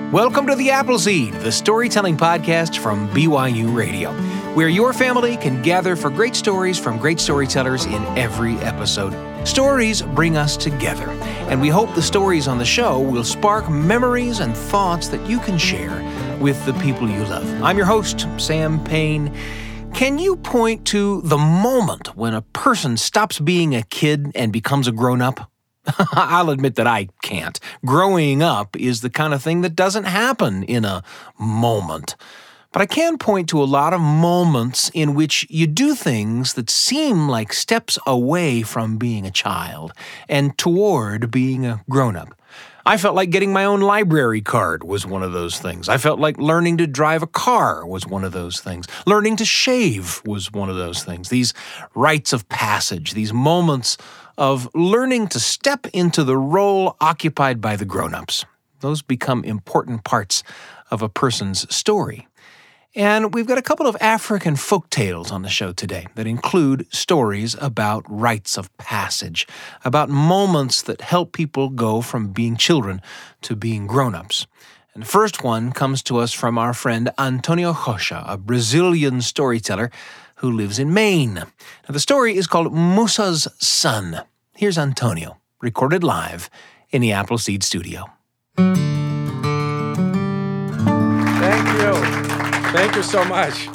Welcome to The Appleseed, the storytelling podcast from BYU Radio, where your family can gather for great stories from great storytellers in every episode. Stories bring us together, and we hope the stories on the show will spark memories and thoughts that you can share with the people you love. I'm your host, Sam Payne. Can you point to the moment when a person stops being a kid and becomes a grown-up? I'll admit that I can't. Growing up is the kind of thing that doesn't happen in a moment. But I can point to a lot of moments in which you do things that seem like steps away from being a child and toward being a grown-up. I felt like getting my own library card was one of those things. I felt like learning to drive a car was one of those things. Learning to shave was one of those things. These rites of passage, these moments of learning to step into the role occupied by the grown-ups. Those become important parts of a person's story. And we've got a couple of African folk tales on the show today that include stories about rites of passage, about moments that help people go from being children to being grown-ups. And the first one comes to us from our friend Antonio Rocha, a Brazilian storyteller who lives in Maine. Now, the story is called Musa's Son. Here's Antonio, recorded live in the Appleseed studio. Thank you. Thank you so much.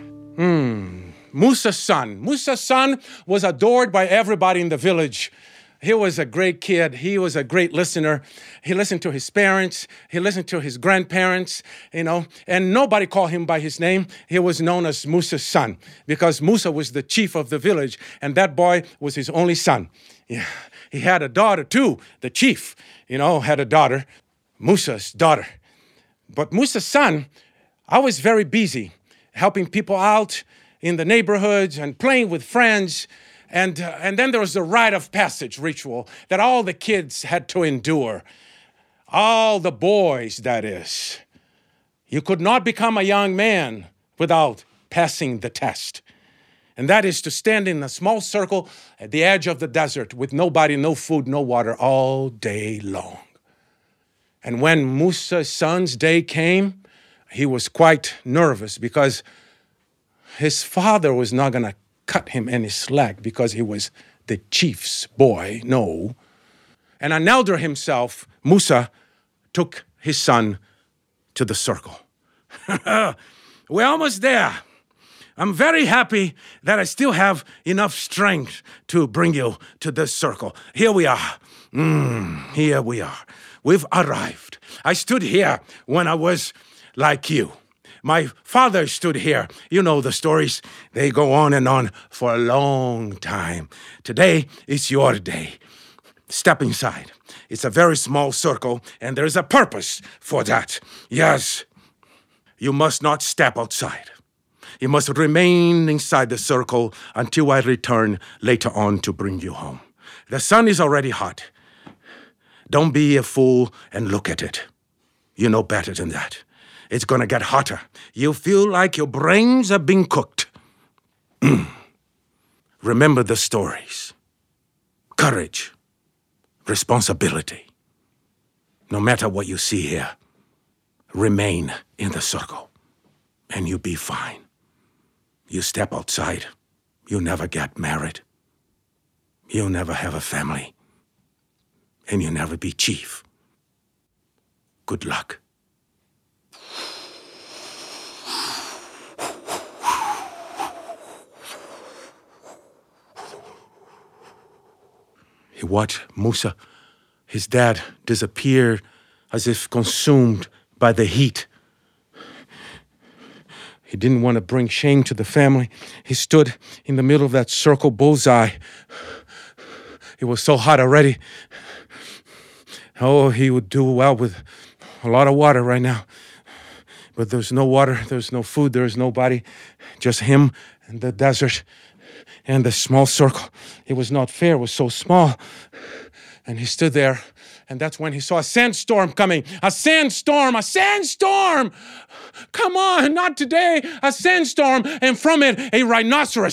Musa's son. Musa's son was adored by everybody in the village. He was a great kid. He was a great listener. He listened to his parents. He listened to his grandparents, and nobody called him by his name. He was known as Musa's son because Musa was the chief of the village, and that boy was his only son. Yeah. He had a daughter too. The chief, had a daughter, Musa's daughter. But Musa's son, I was very busy helping people out in the neighborhoods and playing with friends. And then there was the rite of passage ritual that all the kids had to endure. All the boys, that is. You could not become a young man without passing the test. And that is to stand in a small circle at the edge of the desert with nobody, no food, no water all day long. And when Musa's son's day came, he was quite nervous because his father was not going to cut him any slack because he was the chief's boy, no. And an elder himself, Musa, took his son to the circle. We're almost there. I'm very happy that I still have enough strength to bring you to this circle. Here we are. Here we are. We've arrived. I stood here when I was like you. My father stood here. You know the stories. They go on and on for a long time. Today is your day. Step inside. It's a very small circle, and there's a purpose for that. Yes, you must not step outside. You must remain inside the circle until I return later on to bring you home. The sun is already hot. Don't be a fool and look at it. You know better than that. It's going to get hotter. You feel like your brains are being cooked. Remember the stories. Courage. Responsibility. No matter what you see here, remain in the circle, and you'll be fine. You step outside, you'll never get married. You'll never have a family. And you'll never be chief. Good luck. He watched Musa, his dad, disappear as if consumed by the heat. He didn't want to bring shame to the family. He stood in the middle of that circle bullseye. It was so hot already. Oh, he would do well with a lot of water right now. But there's no water, there's no food, there's nobody. Just him and the desert and the small circle. It was not fair, it was so small. And he stood there, and that's when he saw a sandstorm coming. A sandstorm, a sandstorm! Come on, not today. A sandstorm, and from it, a rhinoceros.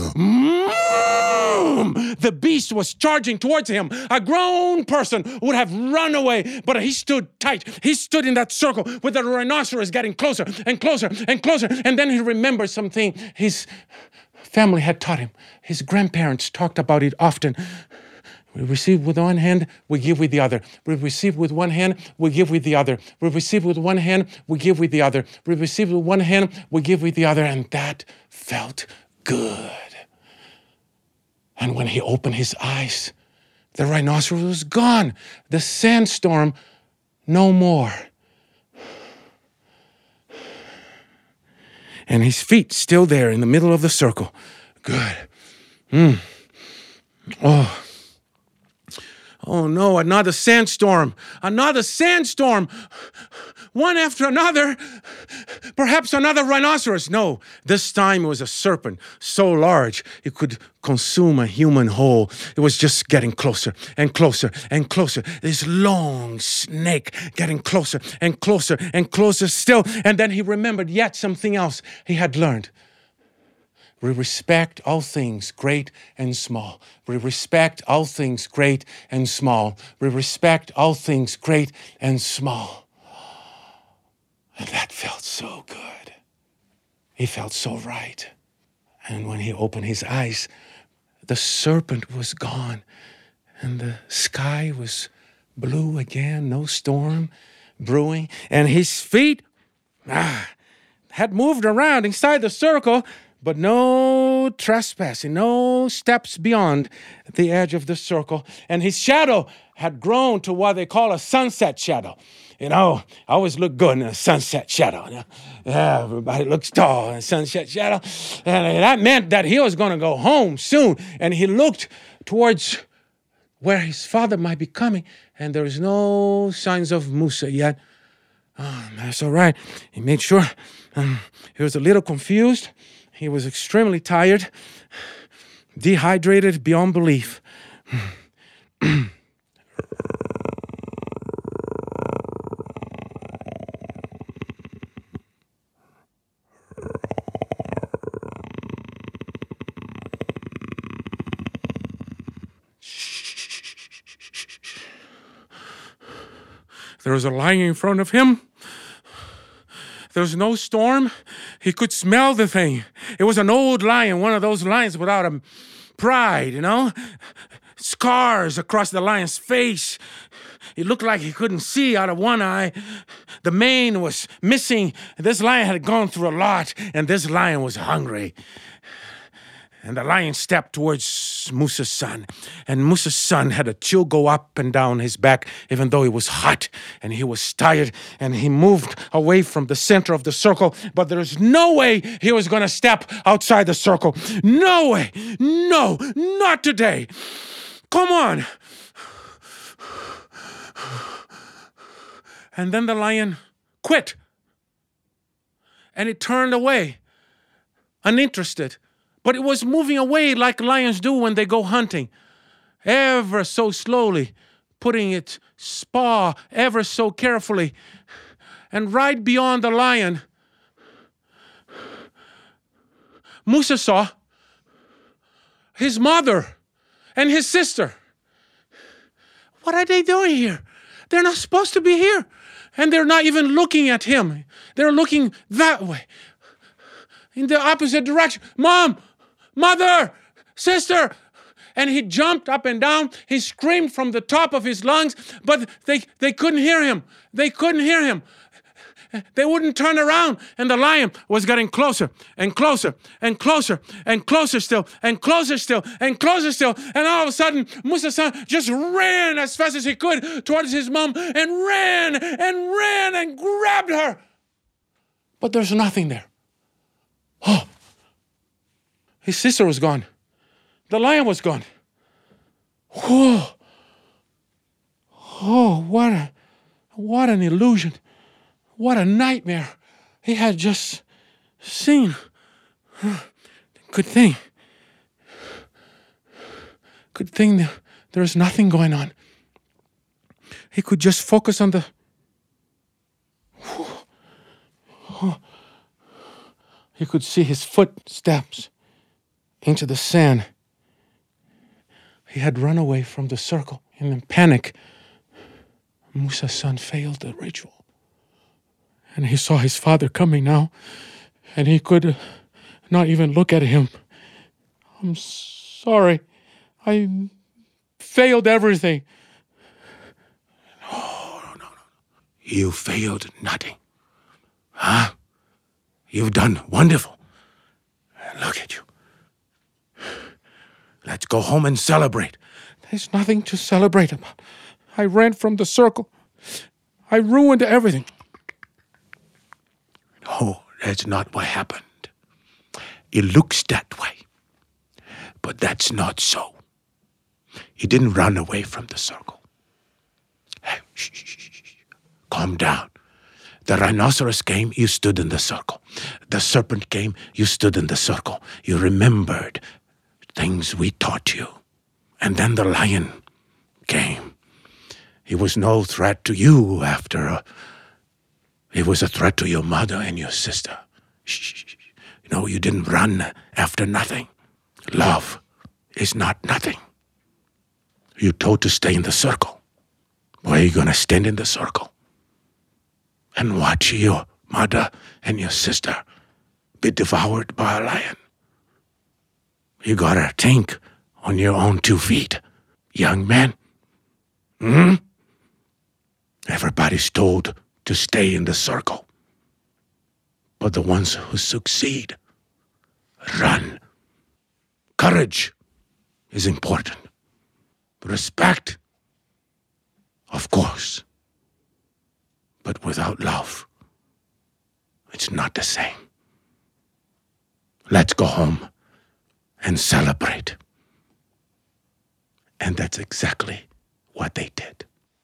The beast was charging towards him. A grown person would have run away, but he stood tight. He stood in that circle with the rhinoceros getting closer and closer and closer. And then he remembered something his family had taught him. His grandparents talked about it often. We receive with one hand, we give with the other. We receive with one hand, we give with the other. We receive with one hand, we give with the other. We receive with one hand, we give with the other. And that felt good. And when he opened his eyes, the rhinoceros was gone. The sandstorm, no more. And his feet still there in the middle of the circle. Good. Oh no, another sandstorm. Another sandstorm. One after another. Perhaps another rhinoceros. No, this time it was a serpent so large it could consume a human whole. It was just getting closer and closer and closer. This long snake getting closer and closer and closer still. And then he remembered yet something else he had learned. We respect all things great and small. We respect all things great and small. We respect all things great and small. And that felt so good. He felt so right. And when he opened his eyes, the serpent was gone. And the sky was blue again, no storm brewing. And his feet had moved around inside the circle, but no trespassing, no steps beyond the edge of the circle. And his shadow had grown to what they call a sunset shadow. You know, I always look good in a sunset shadow. You know? Yeah, everybody looks tall in a sunset shadow. And that meant that he was going to go home soon. And he looked towards where his father might be coming. And there was no signs of Musa yet. Oh, that's all right. He made sure. He was a little confused. He was extremely tired, dehydrated beyond belief. There was a lion in front of him. There was no storm. He could smell the thing. It was an old lion, one of those lions without a pride, you know? Scars across the lion's face. It looked like he couldn't see out of one eye. The mane was missing. This lion had gone through a lot, and this lion was hungry. And the lion stepped towards Musa's son. And Musa's son had a chill go up and down his back, even though it was hot and he was tired. And he moved away from the center of the circle. But there's no way he was going to step outside the circle. No way. No, not today. Come on. And then the lion quit. And it turned away, uninterested. But it was moving away like lions do when they go hunting, ever so slowly, putting its paw ever so carefully. And right beyond the lion, Musa saw his mother and his sister. What are they doing here? They're not supposed to be here. And they're not even looking at him. They're looking that way, in the opposite direction. Mom! Mother, sister. And he jumped up and down. He screamed from the top of his lungs, but they couldn't hear him. They couldn't hear him. They wouldn't turn around. And the lion was getting closer and closer and closer and closer still and closer still and closer still. And all of a sudden, Musa's son just ran as fast as he could towards his mom and ran and grabbed her. But there's nothing there. Oh. His sister was gone. The lion was gone. Whoa. Oh, what an illusion. What a nightmare he had just seen. Good thing. Good thing there's nothing going on. he could just focus on the... He could see his footsteps into the sand. He had run away from the circle. And in panic, Musa's son failed the ritual. And he saw his father coming now, and he could not even look at him. I'm sorry. I failed everything. No. You failed nothing. Huh? You've done wonderful. Look at you. Let's go home and celebrate. There's nothing to celebrate about. I ran from the circle. I ruined everything. No, that's not what happened. It looks that way. But that's not so. He didn't run away from the circle. Hey, shh. Calm down. The rhinoceros came, you stood in the circle. The serpent came, you stood in the circle. You remembered things we taught you. And then the lion came. He was no threat to you he was a threat to your mother and your sister. Shh. No, you didn't run after nothing. Love is not nothing. You're told to stay in the circle. Why are you going to stand in the circle and watch your mother and your sister be devoured by a lion? You got to think on your own 2 feet, young man. Everybody's told to stay in the circle. But the ones who succeed run. Courage is important. Respect, of course. But without love, it's not the same. Let's go home and celebrate. And that's exactly what they did.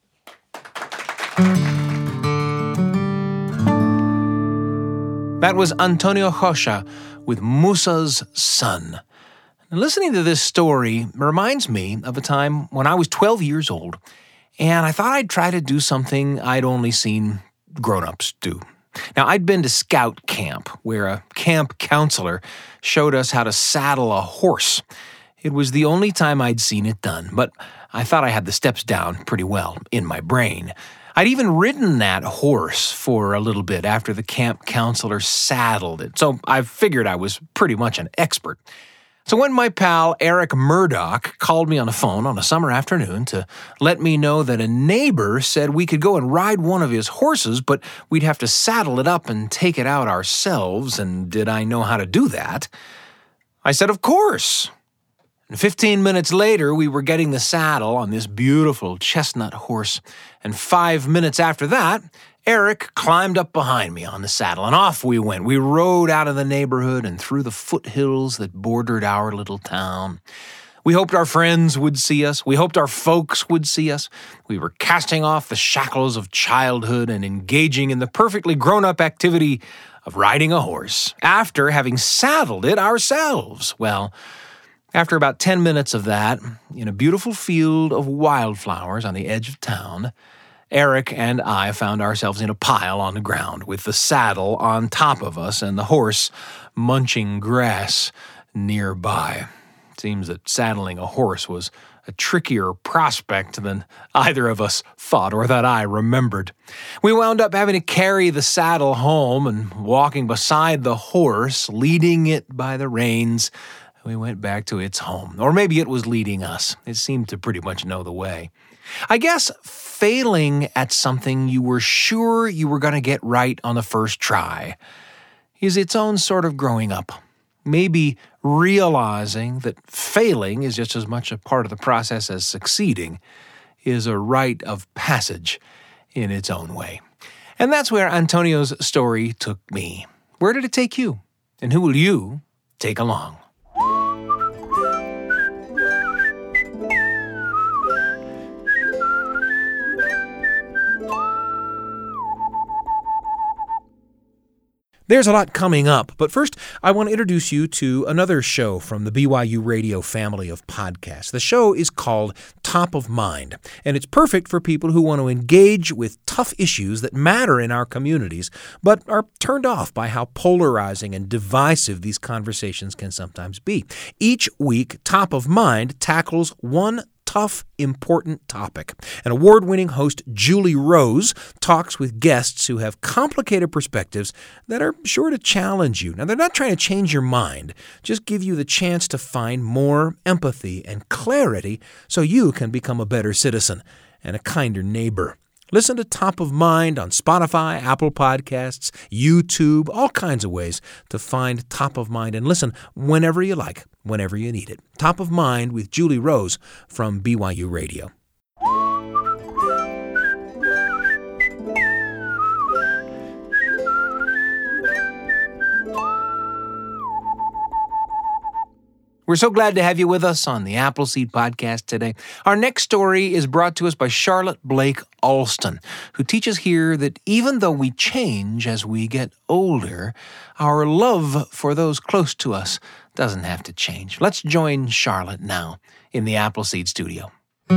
That was Antonio Rocha with Musa's son. And listening to this story reminds me of a time when I was 12 years old, and I thought I'd try to do something I'd only seen grown-ups do. Now, I'd been to scout camp, where a camp counselor showed us how to saddle a horse. It was the only time I'd seen it done, but I thought I had the steps down pretty well in my brain. I'd even ridden that horse for a little bit after the camp counselor saddled it, so I figured I was pretty much an expert. So when my pal Eric Murdoch called me on the phone on a summer afternoon to let me know that a neighbor said we could go and ride one of his horses, but we'd have to saddle it up and take it out ourselves, and did I know how to do that? I said, of course. And 15 minutes later, we were getting the saddle on this beautiful chestnut horse, and 5 minutes after that, Eric climbed up behind me on the saddle, and off we went. We rode out of the neighborhood and through the foothills that bordered our little town. We hoped our friends would see us. We hoped our folks would see us. We were casting off the shackles of childhood and engaging in the perfectly grown-up activity of riding a horse, after having saddled it ourselves. Well, after about 10 minutes of that, in a beautiful field of wildflowers on the edge of town, Eric and I found ourselves in a pile on the ground with the saddle on top of us and the horse munching grass nearby. It seems that saddling a horse was a trickier prospect than either of us thought or that I remembered. We wound up having to carry the saddle home and walking beside the horse, leading it by the reins. We went back to its home. Or maybe it was leading us. It seemed to pretty much know the way. I guess failing at something you were sure you were going to get right on the first try is its own sort of growing up. Maybe realizing that failing is just as much a part of the process as succeeding is a rite of passage in its own way. And that's where Antonio's story took me. Where did it take you? And who will you take along? There's a lot coming up, but first I want to introduce you to another show from the BYU Radio family of podcasts. The show is called Top of Mind, and it's perfect for people who want to engage with tough issues that matter in our communities, but are turned off by how polarizing and divisive these conversations can sometimes be. Each week, Top of Mind tackles one tough, important topic. And award-winning host Julie Rose talks with guests who have complicated perspectives that are sure to challenge you. Now, they're not trying to change your mind, just give you the chance to find more empathy and clarity so you can become a better citizen and a kinder neighbor. Listen to Top of Mind on Spotify, Apple Podcasts, YouTube, all kinds of ways to find Top of Mind and listen whenever you like, whenever you need it. Top of Mind with Julie Rose from BYU Radio. We're so glad to have you with us on the Appleseed Podcast today. Our next story is brought to us by Charlotte Blake Alston, who teaches here that even though we change as we get older, our love for those close to us doesn't have to change. Let's join Charlotte now in the Appleseed studio.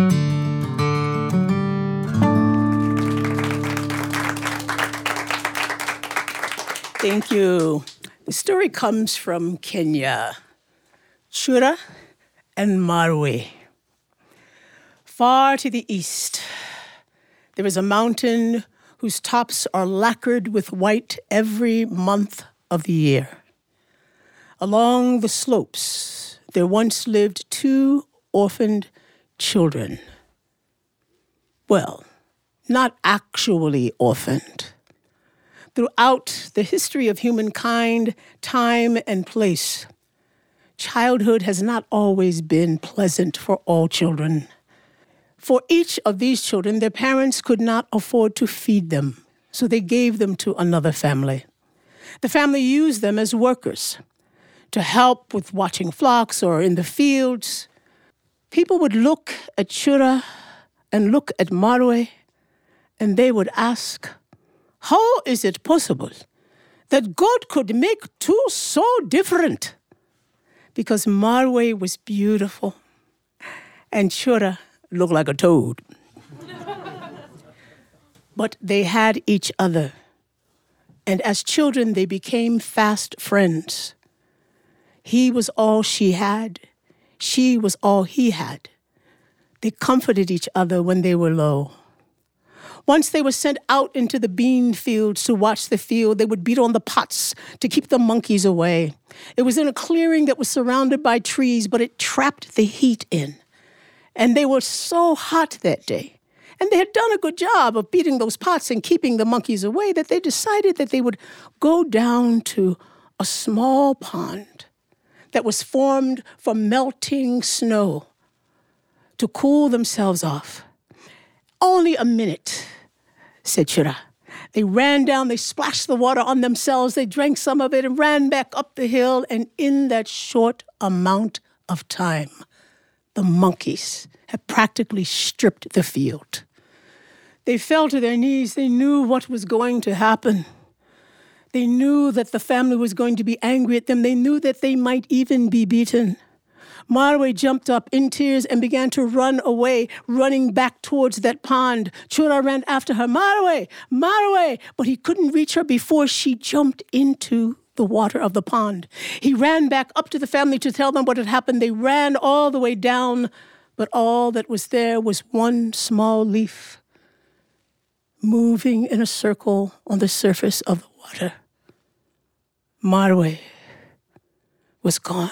Thank you. The story comes from Kenya. Chura and Marwe. Far to the east, there is a mountain whose tops are lacquered with white every month of the year. Along the slopes, there once lived 2 orphaned children. Well, not actually orphaned. Throughout the history of humankind, time and place, childhood has not always been pleasant for all children. For each of these children, their parents could not afford to feed them, so they gave them to another family. The family used them as workers to help with watching flocks or in the fields. People would look at Chura and look at Marwe, and they would ask, how is it possible that God could make 2 so different? Because Marwe was beautiful and Chura looked like a toad. But they had each other. And as children, they became fast friends. He was all she had. She was all he had. They comforted each other when they were low. Once they were sent out into the bean fields to watch the field, they would beat on the pots to keep the monkeys away. It was in a clearing that was surrounded by trees, but it trapped the heat in. And they were so hot that day. And they had done a good job of beating those pots and keeping the monkeys away that they decided that they would go down to a small pond that was formed from melting snow to cool themselves off. Only a minute, said Chura. They ran down, they splashed the water on themselves, they drank some of it and ran back up the hill, and in that short amount of time, the monkeys had practically stripped the field. They fell to their knees, they knew what was going to happen. They knew that the family was going to be angry at them, they knew that they might even be beaten. Marwe jumped up in tears and began to run away, running back towards that pond. Chura ran after her, Marwe, Marwe, but he couldn't reach her before she jumped into the water of the pond. He ran back up to the family to tell them what had happened. They ran all the way down, but all that was there was one small leaf moving in a circle on the surface of the water. Marwe was gone.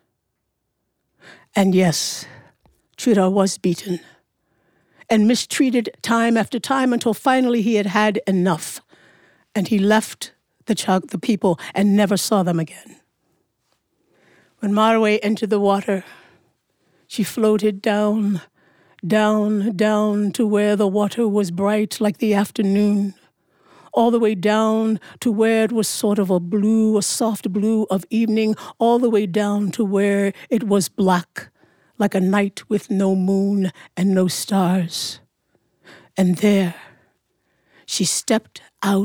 And yes, Chura was beaten and mistreated time after time until finally he had had enough. And he left the people and never saw them again. When Marwe entered the water, she floated down, down, down to where the water was bright like the afternoon, all the way down to where it was sort of a soft blue of evening, all the way down to where it was black, like a night with no moon and no stars. And there, she stepped out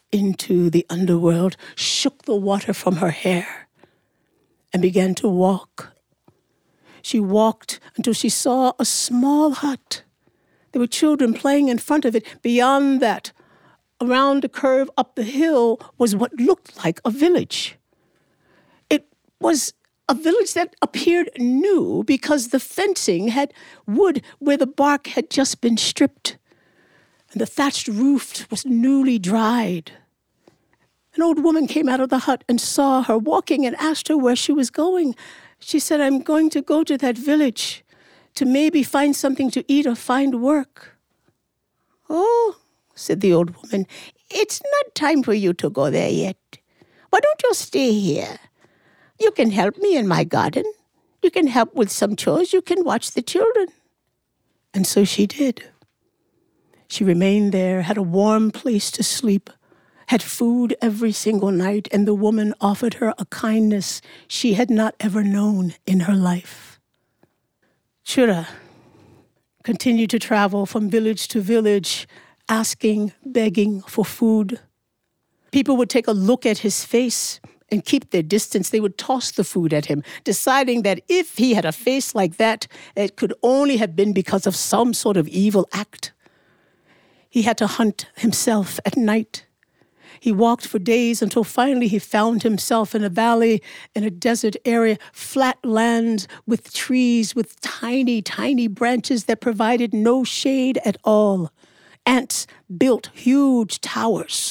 into the underworld, shook the water from her hair, and began to walk. She walked until she saw a small hut. There were children playing in front of it. Beyond that, around a curve up the hill, was what looked like a village. It was a village that appeared new because the fencing had wood where the bark had just been stripped, and the thatched roof was newly dried. An old woman came out of the hut and saw her walking and asked her where she was going. She said, "I'm going to go to that village to maybe find something to eat or find work." "Oh," said the old woman, "it's not time for you to go there yet. Why don't you stay here? You can help me in my garden. You can help with some chores. You can watch the children." And so she did. She remained there, had a warm place to sleep, had food every single night, and the woman offered her a kindness she had not ever known in her life. Chura continued to travel from village to village, asking, begging for food. People would take a look at his face and keep their distance. They would toss the food at him, deciding that if he had a face like that, it could only have been because of some sort of evil act. He had to hunt himself at night. He walked for days until finally he found himself in a valley, in a desert area, flat land with trees with tiny, tiny branches that provided no shade at all. Ants built huge towers.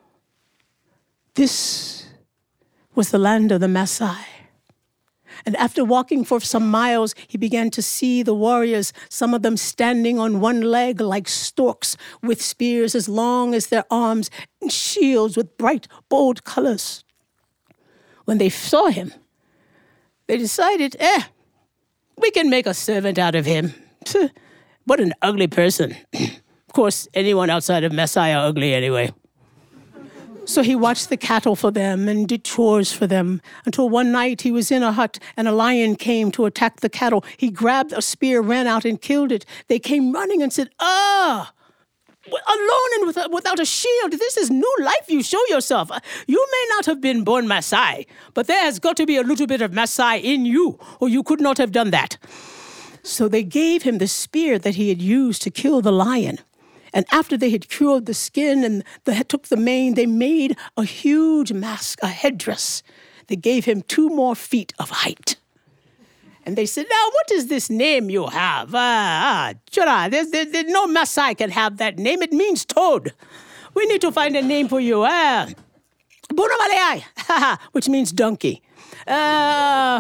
This was the land of the Maasai. And after walking for some miles, he began to see the warriors, some of them standing on one leg like storks, with spears as long as their arms and shields with bright, bold colors. When they saw him, they decided, we can make a servant out of him. What an ugly person. Of course, anyone outside of Maasai are ugly anyway. So he watched the cattle for them and did chores for them until one night he was in a hut and a lion came to attack the cattle. He grabbed a spear, ran out and killed it. They came running and said, alone and without a shield, this is new life you show yourself. You may not have been born Maasai, but there has got to be a little bit of Maasai in you, or you could not have done that. So they gave him the spear that he had used to kill the lion. And after they had cured the skin and took the mane, they made a huge mask, a headdress. They gave him 2 more feet of height. And they said, "Now, what is this name you have? Chura, there's no Maasai can have that name. It means toad. We need to find a name for you. Bunamalai, which means donkey. Kefaru,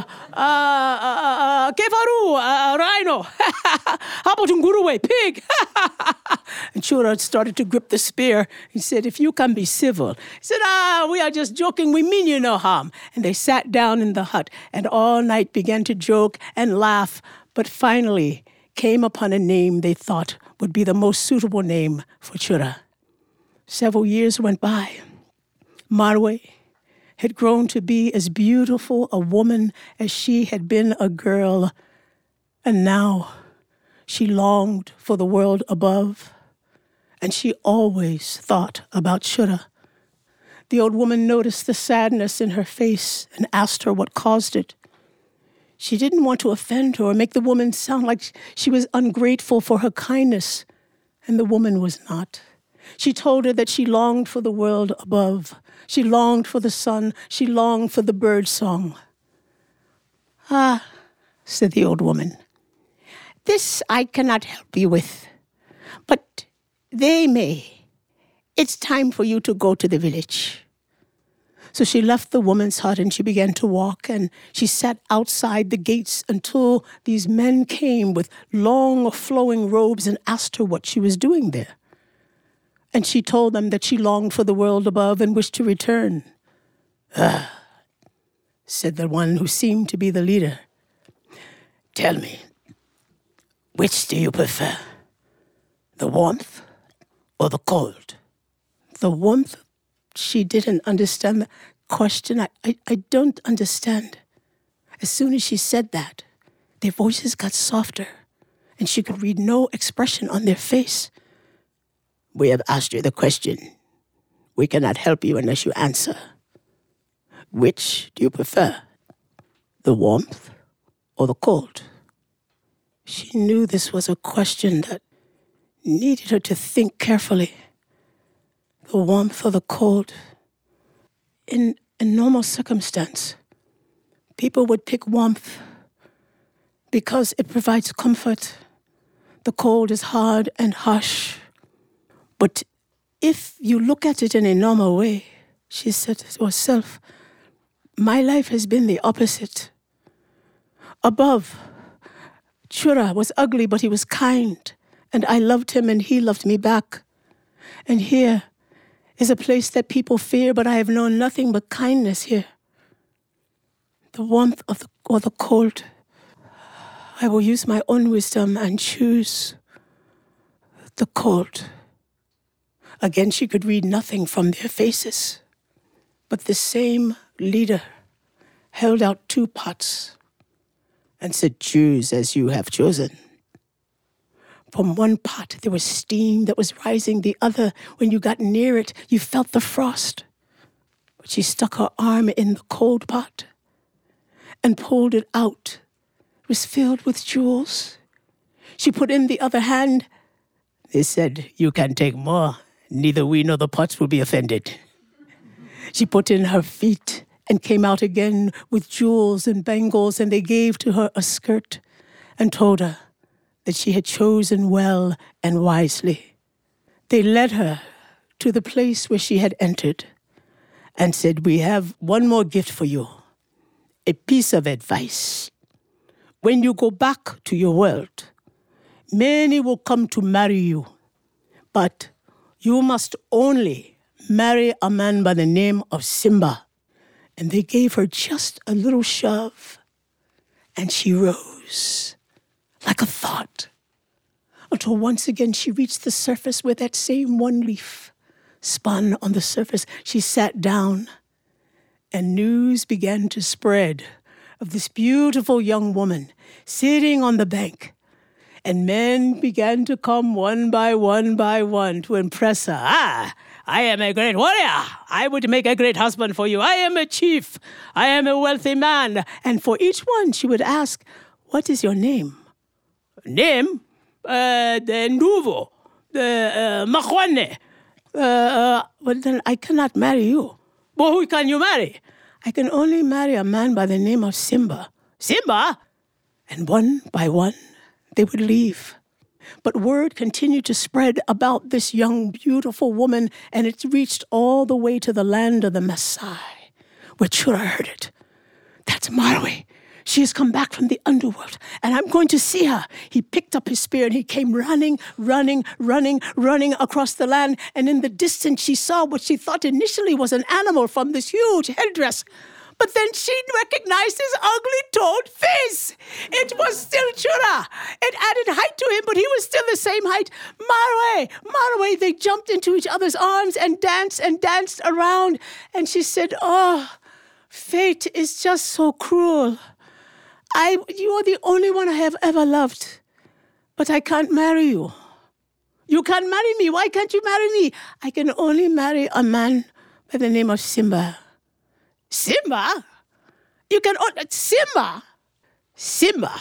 rhino. How about nguruwe, pig? And Chura started to grip the spear. He said, "If you can be civil." He said, "We are just joking. We mean you no harm." And they sat down in the hut and all night began to joke and laugh, but finally came upon a name they thought would be the most suitable name for Chura. Several years went by. Marwe had grown to be as beautiful a woman as she had been a girl, and now she longed for the world above, and she always thought about Chura. The old woman noticed the sadness in her face and asked her what caused it. She didn't want to offend her or make the woman sound like she was ungrateful for her kindness, and the woman was not. She told her that she longed for the world above. She longed for the sun. She longed for the bird song. "Ah," said the old woman, "this I cannot help you with, but they may. It's time for you to go to the village." So she left the woman's hut and she began to walk, and she sat outside the gates until these men came with long flowing robes and asked her what she was doing there. And she told them that she longed for the world above and wished to return. Said the one who seemed to be the leader, "Tell me, which do you prefer, the warmth or the cold?" The warmth? She didn't understand the question. I don't understand. As soon as she said that, their voices got softer, and she could read no expression on their face. "We have asked you the question. We cannot help you unless you answer. Which do you prefer? The warmth or the cold? She knew this was a question that needed her to think carefully. The warmth or the cold? In normal circumstance, people would pick warmth because it provides comfort. The cold is hard and harsh. But if you look at it in a normal way, she said to herself, my life has been the opposite. Above, Chura was ugly, but he was kind, and I loved him and he loved me back. And here is a place that people fear, but I have known nothing but kindness here. The warmth of the cold. I will use my own wisdom and choose the cold. Again, she could read nothing from their faces, but the same leader held out 2 pots and said, choose as you have chosen. From one pot, there was steam that was rising. The other, when you got near it, you felt the frost. But she stuck her arm in the cold pot and pulled it out. It was filled with jewels. She put in the other hand. They said, you can take more. Neither we nor the pots will be offended. She put in her feet and came out again with jewels and bangles, and they gave to her a skirt and told her that she had chosen well and wisely. They led her to the place where she had entered and said, we have one more gift for you, a piece of advice. When you go back to your world, many will come to marry you, but you must only marry a man by the name of Simba. And they gave her just a little shove, and she rose like a thought, until once again she reached the surface where that same one leaf spun on the surface. She sat down, and news began to spread of this beautiful young woman sitting on the bank. And men began to come one by one to impress her. I am a great warrior. I would make a great husband for you. I am a chief. I am a wealthy man. And for each one, she would ask, what is your name? Name? The Nduvo. The Makwane. But then I cannot marry you. Well, who can you marry? I can only marry a man by the name of Simba. Simba? And one by one, they would leave. But word continued to spread about this young, beautiful woman, and it reached all the way to the land of the Maasai, where Chura heard it. That's Marwe. She has come back from the underworld, and I'm going to see her. He picked up his spear, and he came running across the land, and in the distance she saw what she thought initially was an animal from this huge headdress. But then she recognized his ugly toad face. It was still Chura. It added height to him, but he was still the same height. Marwe. They jumped into each other's arms and danced around. And she said, oh, fate is just so cruel. You are the only one I have ever loved, but I can't marry you. You can't marry me. Why can't you marry me? I can only marry a man by the name of Simba. Simba? You can... Simba! Simba!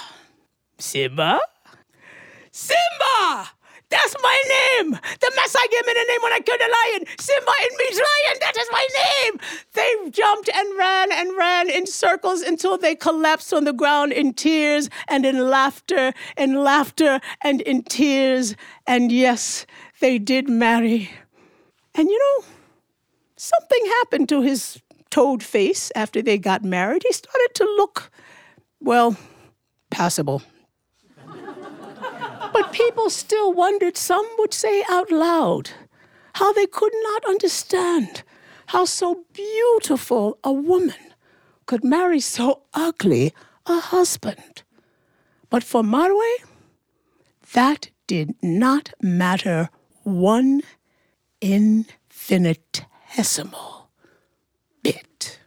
That's my name! The Maasai gave me the name when I killed a lion! Simba, it means lion! That is my name! They jumped and ran in circles until they collapsed on the ground in tears and in laughter and in tears. And yes, they did marry. And something happened to his toad face after they got married. He started to look, passable. But people still wondered, some would say out loud, how they could not understand how so beautiful a woman could marry so ugly a husband. But for Marwe, that did not matter one infinitesimal bit.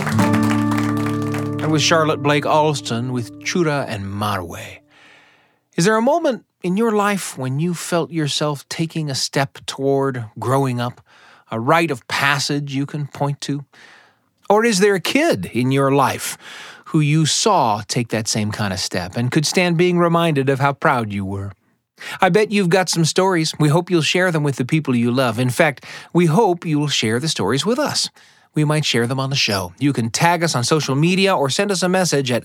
That was Charlotte Blake Alston with Chura and Marwe. Is there a moment in your life when you felt yourself taking a step toward growing up, a rite of passage you can point to? Or is there a kid in your life who you saw take that same kind of step and could stand being reminded of how proud you were? I bet you've got some stories. We hope you'll share them with the people you love. In fact, we hope you'll share the stories with us. We might share them on the show. You can tag us on social media or send us a message at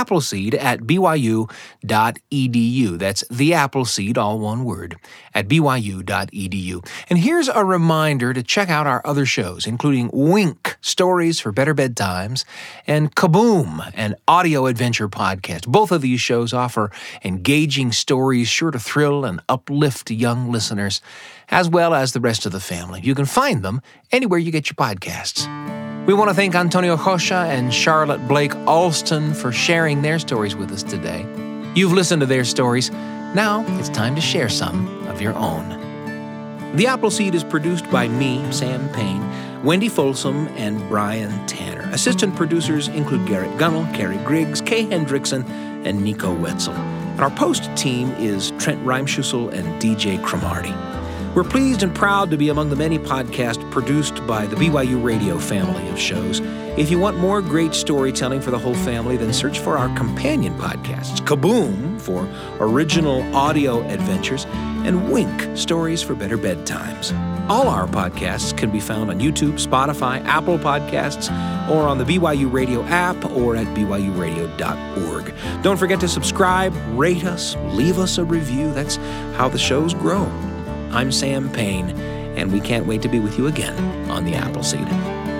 theappleseed@byu.edu. That's theappleseed, all one word, at byu.edu. And here's a reminder to check out our other shows, including Wink, Stories for Better Bedtimes, and Kaboom, an audio adventure podcast. Both of these shows offer engaging stories sure to thrill and uplift young listeners, as well as the rest of the family. You can find them anywhere you get your podcasts. We want to thank Antonio Rocha and Charlotte Blake Alston for sharing their stories with us today. You've listened to their stories. Now it's time to share some of your own. The Appleseed is produced by me, Sam Payne, Wendy Folsom, and Brian Tanner. Assistant producers include Garrett Gunnell, Carrie Griggs, Kay Hendrickson, and Nico Wetzel. And our post team is Trent Reimschussel and DJ Cromartie. We're pleased and proud to be among the many podcasts produced by the BYU Radio family of shows. If you want more great storytelling for the whole family, then search for our companion podcasts, Kaboom for original audio adventures, and Wink, Stories for Better Bedtimes. All our podcasts can be found on YouTube, Spotify, Apple Podcasts, or on the BYU Radio app or at byuradio.org. Don't forget to subscribe, rate us, leave us a review. That's how the shows grow. I'm Sam Payne, and we can't wait to be with you again on the Appleseed.